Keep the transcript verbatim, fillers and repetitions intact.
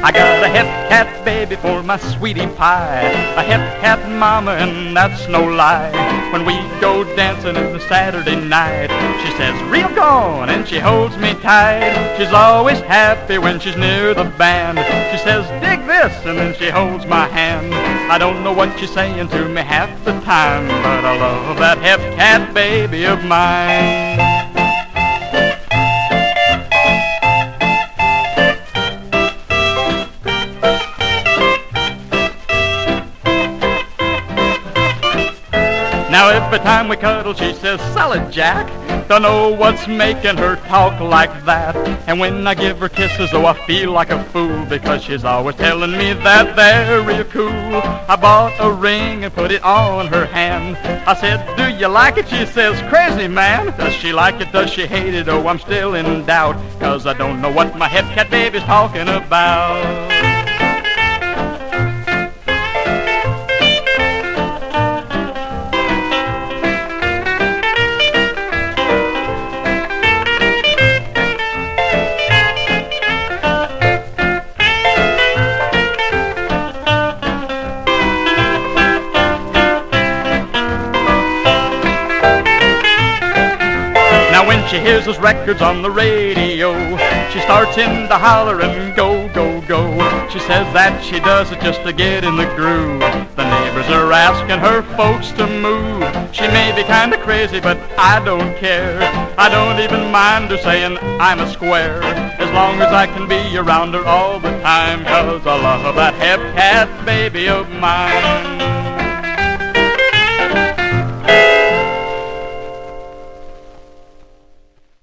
I got a hep cat baby for my sweetie pie, a hep cat mama, and that's no lie. When we go dancing in the Saturday night, she says, "Reel gone," and she holds me tight. She's always happy when she's near the band. She says, "Dig this," and then she holds my hand. I don't know what she's saying to me half the time, but I love that hep cat baby of mine. Now every time we cuddle she says, "Solid Jack." Don't know what's making her talk like that. And when I give her kisses, oh, I feel like a fool, because she's always telling me that they're real cool. I bought a ring and put it on her hand. I said, "Do you like it?" She says, "Crazy man." Does she like it? Does she hate it? Oh, I'm still in doubt, 'cause I don't know what my hep cat baby's talking about. When she hears those records on the radio, she starts in to holler and go, go, go. She says that she does it just to get in the groove. The neighbors are asking her folks to move. She may be kinda crazy, but I don't care. I don't even mind her saying I'm a square, as long as I can be around her all the time, 'cause I love that hep cat baby of mine.